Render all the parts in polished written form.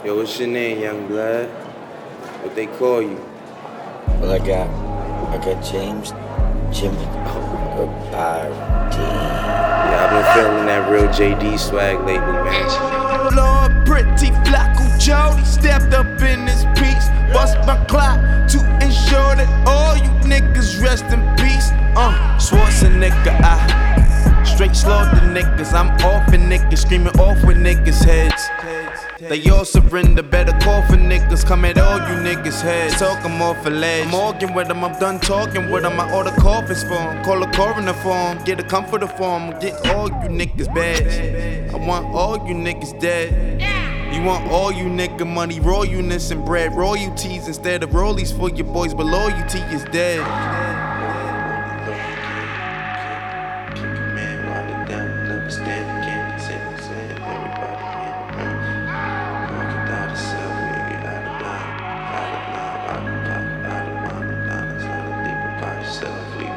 Yo, what's your name, young blood? What they call you? Well, I got James Jimmy Barty. Yeah, I've been feeling that real JD swag lately, man. Lord, pretty Flacco Jody stepped up in this piece. Bust my clock to ensure that all you niggas rest in peace. Schwarzenegger, I straight slaughter niggas. I'm off and niggas screaming off with niggas' heads. They all surrender, better call for niggas. Come at all you niggas' heads. Talk them off a ledge. I'm arguing with them, I'm done talking with them. I order coffins for them. Call a coroner for them. Get a comforter for them. Get all you niggas bad. I want all you niggas dead. You want all you nigga money, royalness and bread. Royalties instead of rollies for your boys, but loyalty is dead.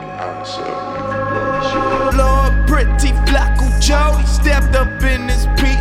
Lord, pretty Flacco Jody stepped up in this piece.